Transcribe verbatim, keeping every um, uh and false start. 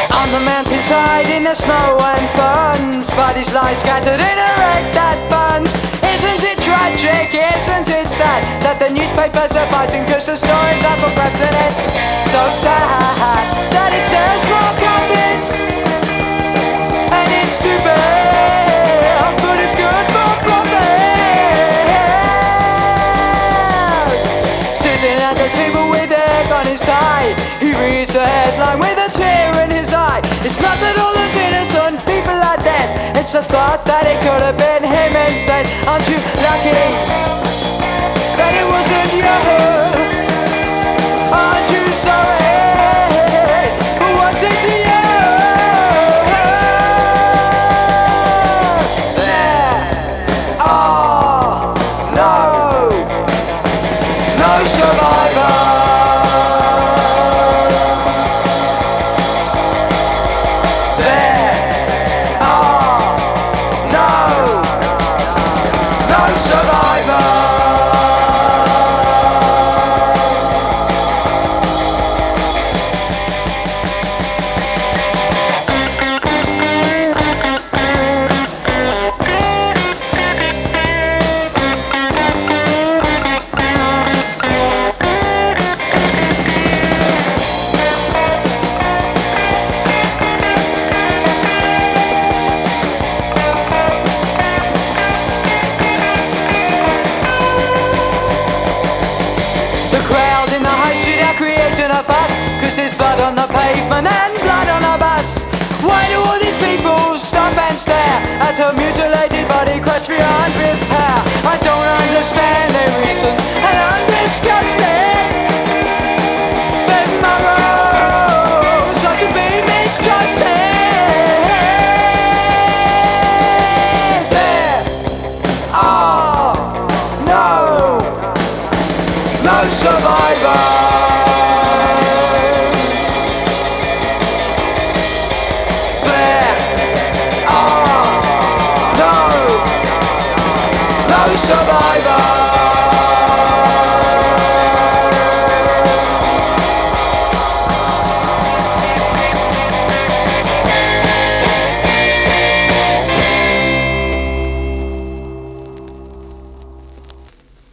On the mountainside in the snow and fun, Spidey's lies scattered in a wreck that burns. Isn't it tragic, isn't it sad, that the newspapers are fighting cause the stories are for grabs? And it's so sad that it sells more copies, and it's too bad, but it's good for profit. Sitting at the table with egg on his tie, he reads the headline with a tear in his eye. It's not that all those innocent people are dead, it's the thought that it could have been him instead. Aren't you lucky that it wasn't you? Aren't you sorry for what's it to you? There are no, no survivors. Creating a fuss, cause there's blood on the pavement and blood on a bus. Why do all these people stop and stare at a mutilated body crushed beyond repair? I don't understand their reasons, and I'm disgusted. Their morals are to be mistrusted. There are no, no survivors. Survivor.